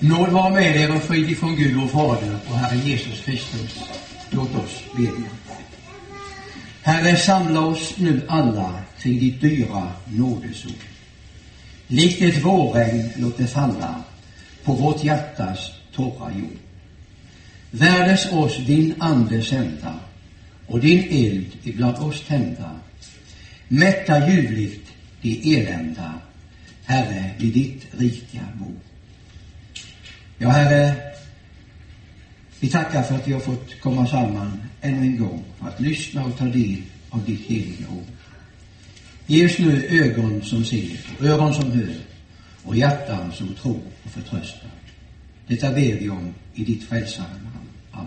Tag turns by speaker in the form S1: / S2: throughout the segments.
S1: Nåd vara med er och frid ifrån Gud och Fader och Herre Jesus Kristus. Låt oss bedja. Herre, samla oss nu alla kring ditt dyra nådesord. Likt ett vårregn låt det falla på vårt hjärtas torra jord. Värdes oss din ande sända och din eld ibland oss tända. Mätta ljuvligt de elända, Herre, vid ditt rika bord. Ja, Herre, vi tackar för att vi har fått komma samman ännu en gång för att lyssna och ta del av ditt heliga ord. Ge oss nu ögon som ser, öron som hör och hjärtan som tror och förtröstar. Detta ber vi om i ditt frälsare namn. Amen.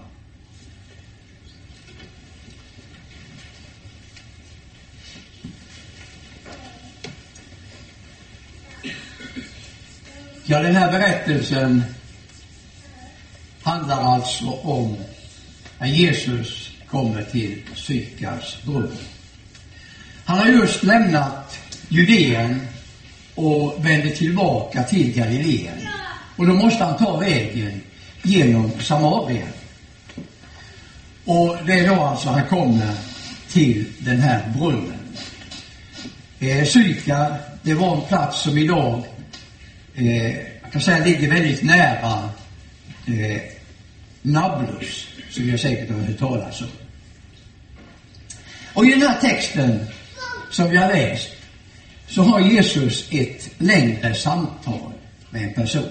S1: Ja, den här berättelsen handlar alltså om när Jesus kommer till Sykars brunn. Han har just lämnat Judeen och vänder tillbaka till Galileen. Och då måste han ta vägen genom Samarien. Och det är då alltså han kommer till den här brunnen. Sykar, det var en plats som idag jag kan säga ligger väldigt nära Nablus, som jag säkert har hört talas om. Och i den här texten som vi har läst så har Jesus ett längre samtal med en person.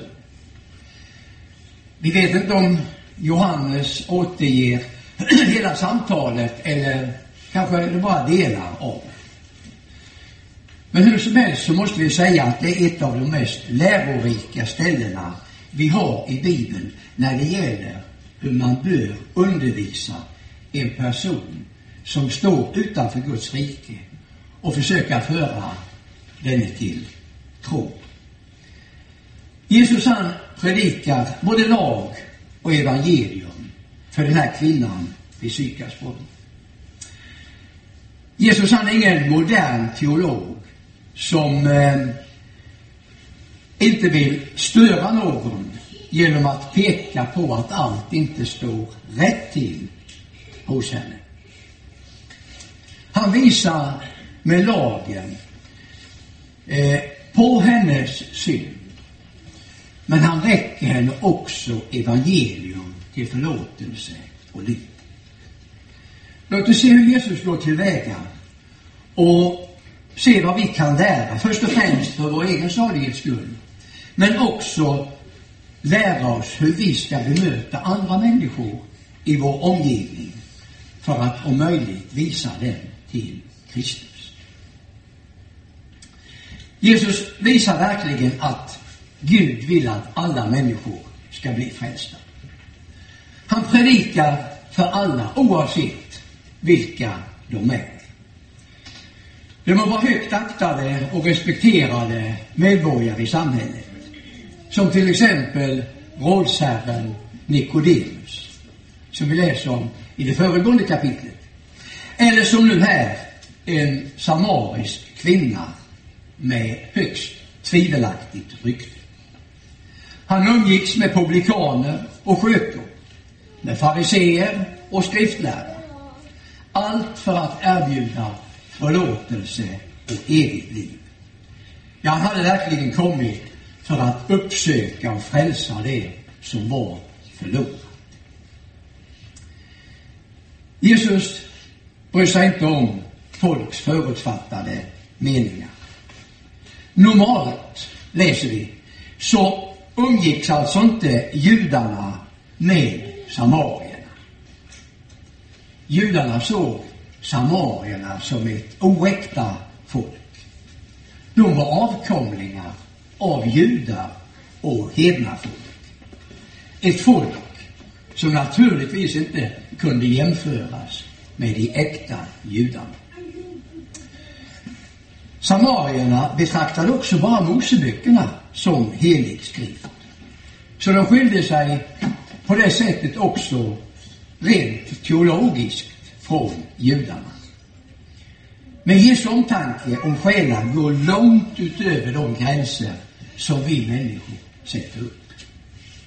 S1: Vi vet inte om Johannes återger hela samtalet eller kanske är det bara delar av det. Men hur som helst så måste vi säga att det är ett av de mest lärorika ställena vi har i Bibeln när det gäller hur man bör undervisa en person som står utanför Guds rike och försöka föra denne till tro. Jesus han predikar både lag och evangelium för den här kvinnan vid Sykars brunn. Jesus han är ingen modern teolog som inte vill störa någon genom att peka på att allt inte står rätt till hos henne. Han visar med lagen på hennes synd, men han räcker henne också evangelium till förlåtelse och liv. Låt oss se hur Jesus går tillväga och se vad vi kan lära, först och främst för vår egen salighets skull, men också lära oss hur vi ska bemöta andra människor i vår omgivning för att om möjligt visa dem till Kristus. Jesus visar verkligen att Gud vill att alla människor ska bli frälsta. Han predikar för alla oavsett vilka de är. De må vara högt aktade och respekterade medborgare i samhället, som till exempel rådsherren Nikodemus, som vi läser om i det föregående kapitlet. Eller som nu här, en samarisk kvinna med högst tvivelaktigt rykte. Han umgicks med publikaner och skökor, med fariseer och skriftlärare. Allt för att erbjuda förlåtelse och evigt liv. Ja, han hade verkligen kommit för att uppsöka och frälsa det som var förlorat. Jesus bryr sig inte om folks förutfattade meningar. Normalt, läser vi, så umgicks alltså inte judarna med samarierna. Judarna såg samarierna som ett oäkta folk. De var avkomlingar av judar och hedna folk. Ett folk som naturligtvis inte kunde jämföras med de äkta judarna. Samarierna betraktade också bara Moseböckerna som helig skrift. Så de skilde sig på det sättet också rent teologiskt från judarna. Men Jesu omtanke om själen går långt utöver de gränser som vi människor sätter upp.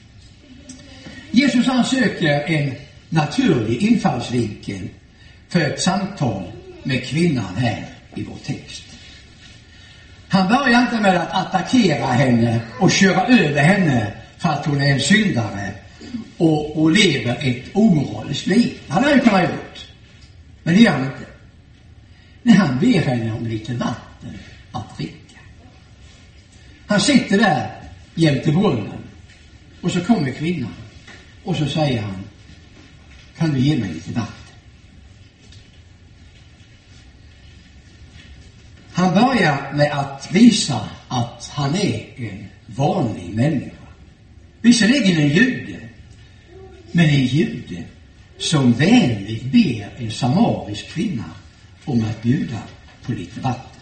S1: Jesus han söker en naturlig infallsvinkel för ett samtal med kvinnan här i vår text. Han börjar inte med att attackera henne och köra över henne för att hon är en syndare och lever ett omoraliskt liv. Han har ju kunnat gjort. Men det gör han inte. När han ber henne om lite vatten att dricka. Han sitter där jämte brunnen och så kommer kvinnan och så säger han: kan du ge mig lite vatten? Han börjar med att visa att han är en vanlig människa. Visserligen en jude, men en jude som vänligt ber en samarisk kvinna om att bjuda på lite vatten.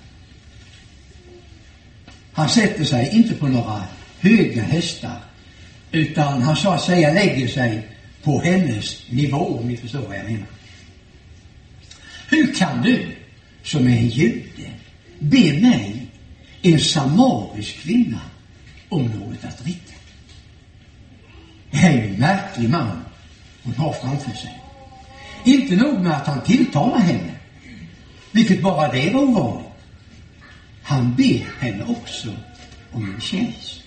S1: Han sätter sig inte på några höga hästar, utan han så att säga lägger sig på hennes nivå, om ni förstår vad jag menar. Hur kan du som är en jude be mig, en samarisk kvinna, om något att dricka? Det är en märklig man hon har framför sig. Inte nog med att han tilltalar henne, vilket bara det var ovanligt. Han ber henne också om en tjänst.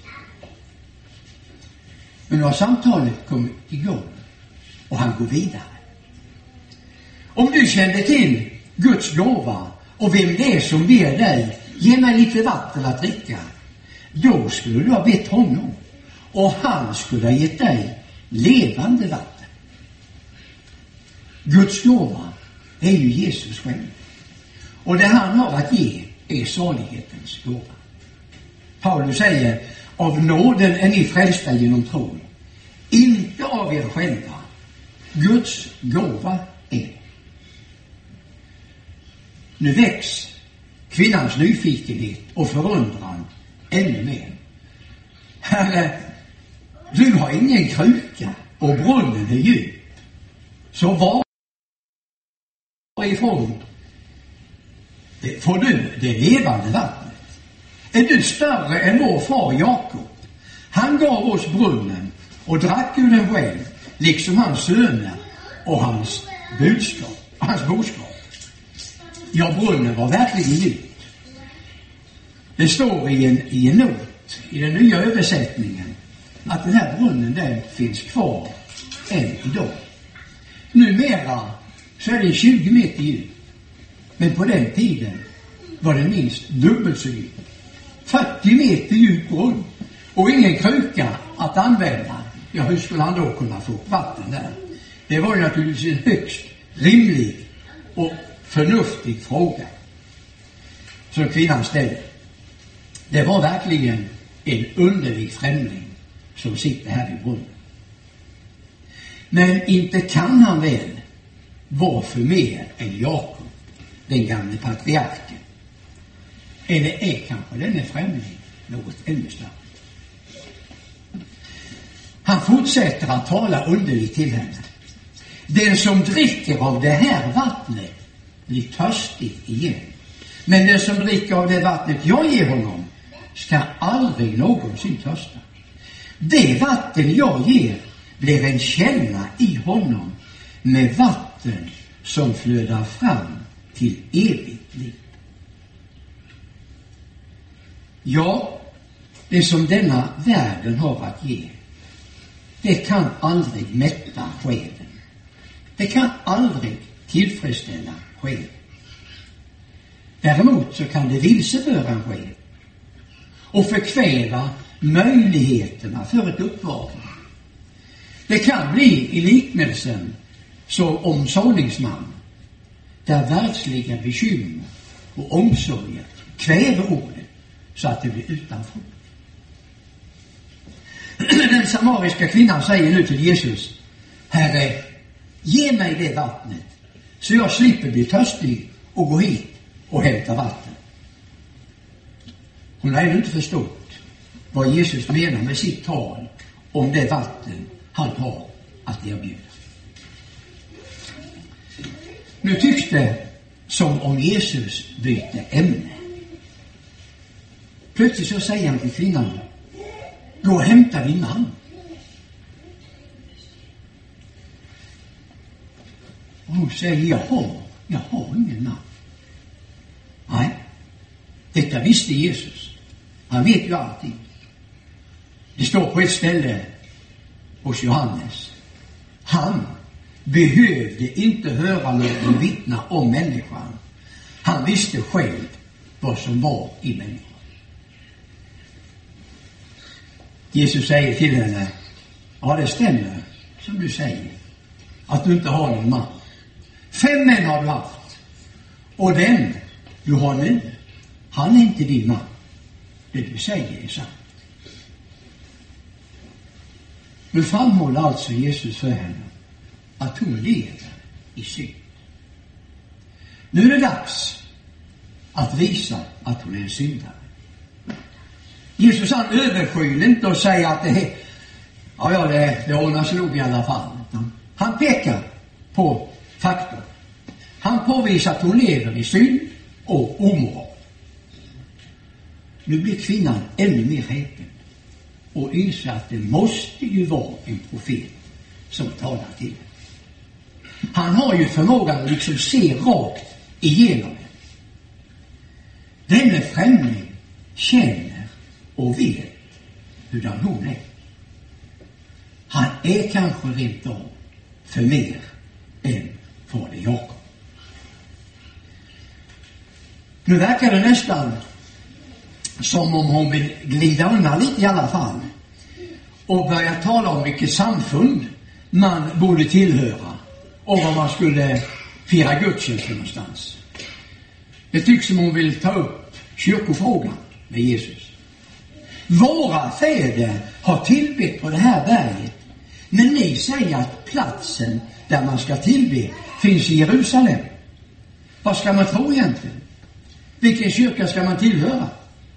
S1: Men nu har samtalet kommit igång och han går vidare. Om du kände till Guds gåva och vem det är som ber dig, ge mig lite vatten att dricka, då skulle du ha bett honom och han skulle ha gett dig levande vatten. Guds gåva är ju Jesus själv. Och det han har att ge är salighetens gåva. Paulus säger: av nåden är ni frälsta genom tron, inte av er själva. Guds gåva är det. Nu väcks kvinnans nyfikenhet och förundran ännu mer. Herre, du har ingen kruka och brunnen är djup. Så varifrån får du det levande vattnet? Är du större än vår far Jakob? Han gav oss brunnen och drack ur den själv, liksom hans söner och hans boskap. Ja, brunnen var verkligen djup. Det står i en not i den nya översättningen att den här brunnen den finns kvar än idag. Numera så är det 20 meter djup, men på den tiden var det minst dubbelt så djup. 40 meter djup brunn och ingen kruka att använda. Ja, hur skulle han då kunna få vatten där? Det var ju naturligtvis en högst rimlig och förnuftig fråga som kvinnan ställde. Det var verkligen en underlig främling som sitter här i brunnen. Men inte kan han väl vara för mer än Jakob, den gamle patriarken. Eller är kanske denne främling något ännu större? Han fortsätter att tala underligt till henne. Den som dricker av det här vattnet blir törstig igen. Men den som dricker av det vattnet jag ger honom ska aldrig någonsin törsta. Det vatten jag ger blir en källa i honom med vatten som flödar fram till evigt liv. Ja, det som denna världen har att ge, det kan aldrig mätta själen. Det kan aldrig tillfredsställa själen. Däremot så kan det vilseföra en själ och förkväva möjligheterna för ett uppvaknande. Det kan bli i liknelsen så om såningsman, där världsliga bekymmer och omsorger kväver ordet så att det blir utan frukt. Den samariska kvinnan säger nu till Jesus: Herre, ge mig det vattnet så jag slipper bli törstig och gå hit och hämta vatten. Hon har ännu inte förstått vad Jesus menar med sitt tal om det vatten han har att erbjuda. Nu tycks det som om Jesus byter ämne. Plötsligt så säger han till kvinnan: gå och hämta din man. Hon säger, jag har ingen man. Nej, detta visste Jesus. Han vet ju allting. Det står på ett ställe hos Johannes. Han behövde inte höra någon vittna om människan. Han visste själv vad som var i människan. Jesus säger till henne, ja, det stämmer som du säger, att du inte har någon man. 5 män har du haft, och den du har nu, han är inte din man. Det du säger är sant. Nu framhåller alltså Jesus för henne att hon lever i synd. Nu är det dags att visa att hon är en syndare. Jesus, han överskyller inte och säger att det ordnas nog i alla fall. Han pekar på faktor. Han påvisar att hon lever i synd och omoral. Nu blir kvinnan ännu mer häpen och inser att det måste ju vara en profet som talar till henne. Han har ju förmågan att liksom se rakt igenom henne. Denne främling känner och vet hurdan hon är. Han är kanske rent av för mer än fader Jakob. Nu verkar det nästan som om hon vill glida undan lite i alla fall och börja tala om vilket samfund man borde tillhöra och var man skulle fira gudstjänst någonstans. Det tycks som hon vill ta upp kyrkofrågan med Jesus. Våra fäder har tillbett på det här berget, men ni säger att platsen där man ska tillbe finns i Jerusalem. Vad ska man tro egentligen? Vilken kyrka ska man tillhöra?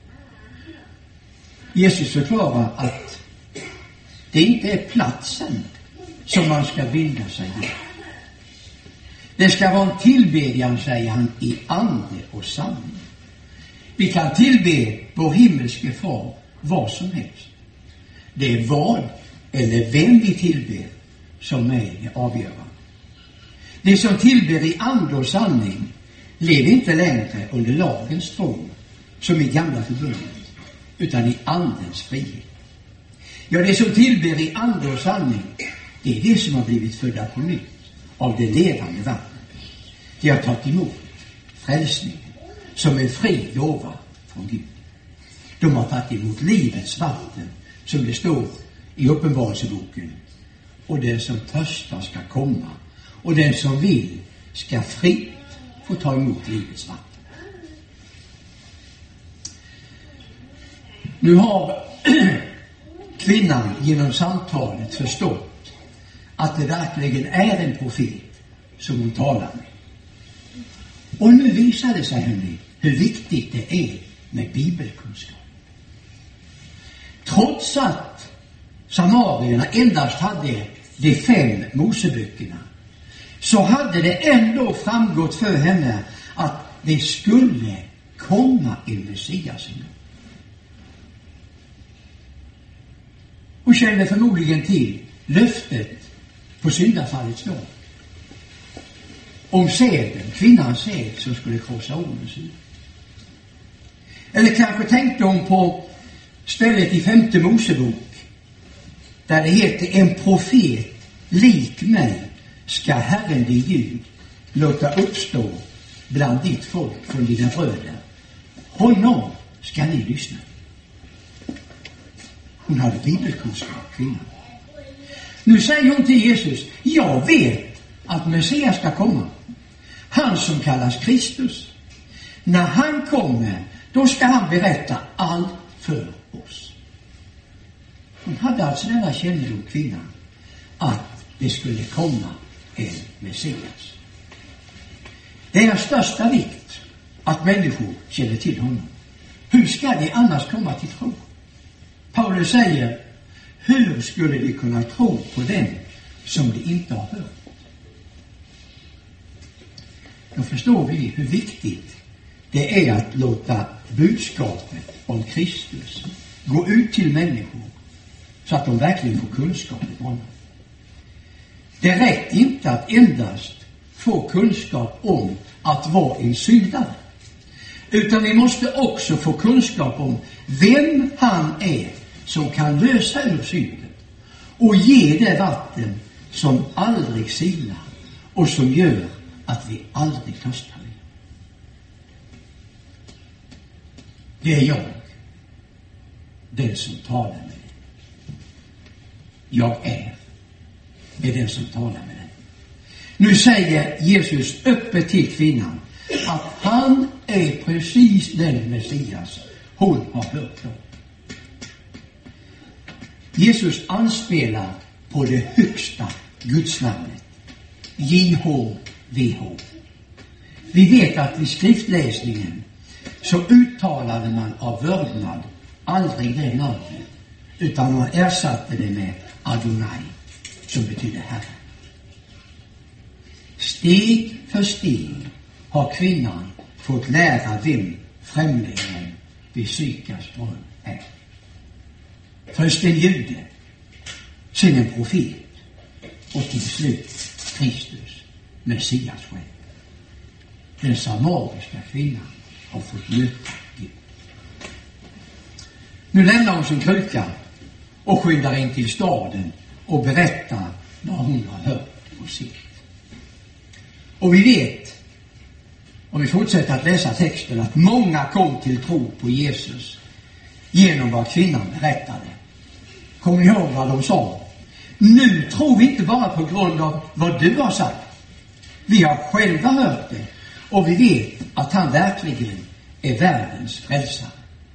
S1: Jesus förklarar att det inte är platsen som man ska binda sig vid. Det ska vara en tillbedjan, säger han, i ande och sanning. Vi kan tillbe vår himmelske far vad som helst. Det är vad eller vem vi tillber som är det avgörande. Det som tillber i ande och sanning lever inte längre under lagens tvång som i gamla förbundet, utan i andens frihet. Ja, det som tillber i ande och sanning, det är det som har blivit födda på nytt av det levande vattnet. De har tagit emot frälsningen som en fri gåva från Gud. De har tagit emot livets vatten, som det står i Uppenbarelseboken. Och den som törstar ska komma, och den som vill ska fritt få ta emot livets vatten. Nu har kvinnan genom samtalet förstått att det verkligen är en profet som hon talar med. Och nu visar det sig henne hur viktigt det är med bibelkunskap. Trots att samarierna endast hade de 5 Moseböckerna, så hade det ändå framgått för henne att det skulle komma en Messias. Hon kände förmodligen till löftet på syndafallets dag om säden, kvinnans säd som skulle krossa ordens huvud. Eller kanske tänkte hon på stället i 5:e Mosebok där det heter: en profet lik mig ska Herren din Gud låta uppstå bland ditt folk från dina bröder. Honom ska ni lyssna. Hon hade bibelkunskap, kvinnan. Nu säger hon till Jesus: jag vet att Messias ska komma. Han som kallas Kristus. När han kommer, då ska han berätta allt för oss. Hon hade alltså denna kännedom, kvinnan, att det skulle komma en Messias. Det är av största vikt att människor känner till honom. Hur ska de annars komma till tro? Paulus säger: hur skulle de kunna tro på den som de inte har hört? Då förstår vi hur viktigt det är att låta budskapet om Kristus gå ut till människor så att de verkligen får kunskap om honom. Det räcker inte att endast få kunskap om att vara en syndare. Utan vi måste också få kunskap om vem han är som kan lösa ur synden och ge det vatten som aldrig silar och som gör att vi aldrig törstar. Det är jag, den som talar med dig. Jag är den som talar med dig. Nu säger Jesus öppet till kvinnan att han är precis den Messias hon har hört om. Jesus anspelar på det högsta gudsnamnet, JHVH. Vi vet att vid skriftläsningen så uttalade man av vördnad aldrig det namnet, utan man ersatte det med Adonai, som betyder Herre. Steg för steg har kvinnan fått lära vem främlingen vid Sykars brunn är. Först en jude, sen en profet och till slut Kristus, Messias själv. Den samariska kvinnan har fått möta Gud. Nu lämnar hon sin kruka och skyndar in till staden och berättar vad hon har hört och sett. Och vi vet, om vi fortsätter att läsa texten, att många kom till tro på Jesus genom vad kvinnan berättade. Kommer ni ihåg vad de sa? Nu tror vi inte bara på grund av vad du har sagt. Vi har själva hört det och vi vet att han verkligen är världens frälsare.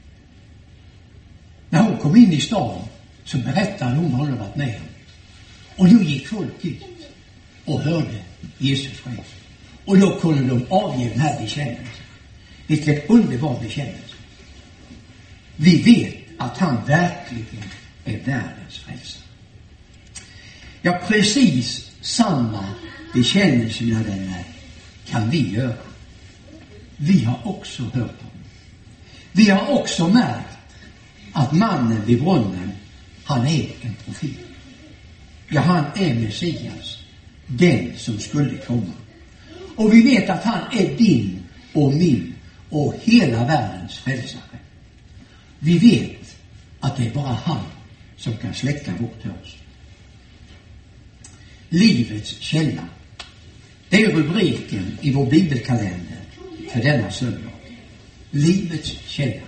S1: När hon kom in i stan så berättade hon vad hon hade varit med om. Och då gick folk ut och hörde Jesus själv. Och då kunde de avge den här bekännelsen. Vilken underbar bekännelse. Vi vet att han verkligen är världens frälsare. Ja, precis samma bekännelse, mina vänner, kan vi göra. Vi har också hört honom. Vi har också märkt att mannen vid brunnen, han är en profet. Ja, han är Messias, den som skulle komma. Och vi vet att han är din och min och hela världens frälsare. Vi vet att det är bara han som kan släcka vår törst. Livets källa. Det är rubriken i vår bibelkalender för denna söndag. Livets källa.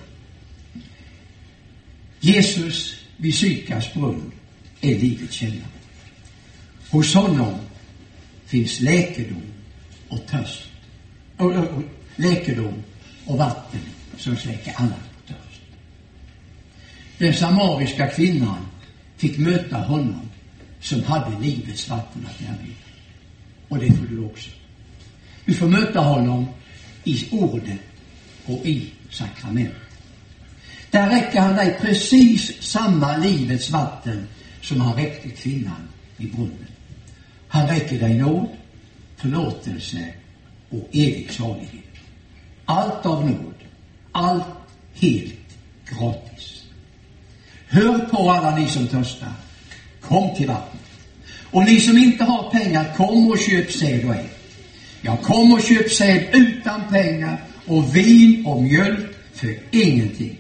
S1: Jesus vid Sykars brunn är livets källa. Hos honom finns läkedom och törst. Läkedom och vatten som släcker annat på törst. Den samariska kvinnan fick möta honom som hade livets vatten att erbjuda. Och det får du också. Du får möta honom i ordet och i sakrament. Där räcker han dig precis samma livets vatten som han räckte kvinnan i brunnen. Han räcker dig nåd, förlåtelse och evig salighet. Allt av nåd, allt helt gratis. Hör på alla ni som törstar, kom till vattnet. Och ni som inte har pengar, kom och köp säd och ägg. Ja, kom och köp säd utan pengar och vin och mjölk för ingenting.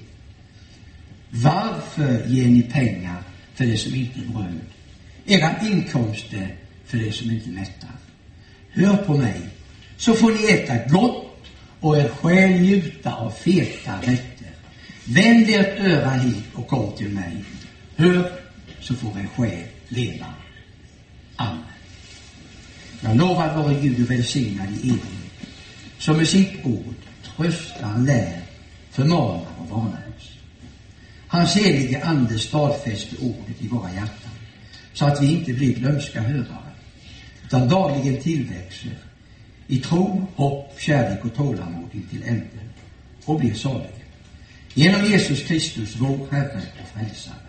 S1: Varför ger ni pengar för det som inte är bröd? Era inkomster för det som inte mättar. Hör på mig, så får ni äta gott och er själ njuta av feta rätter. Vänd ert öra hit och kom till mig. Hör, så får er själ leva. Amen. Jag lovar vare Gud och välsignad i evighet, som med sitt ord tröstar, lär, förmanar och varnar oss. Hans helige ande stadfäster ordet i våra hjärtan, så att vi inte blir glömska hörare, utan dagligen tillväxer i tro, hopp, kärlek och tålamod till änden och blir saliga. Genom Jesus Kristus, vår Herre och Frälsare.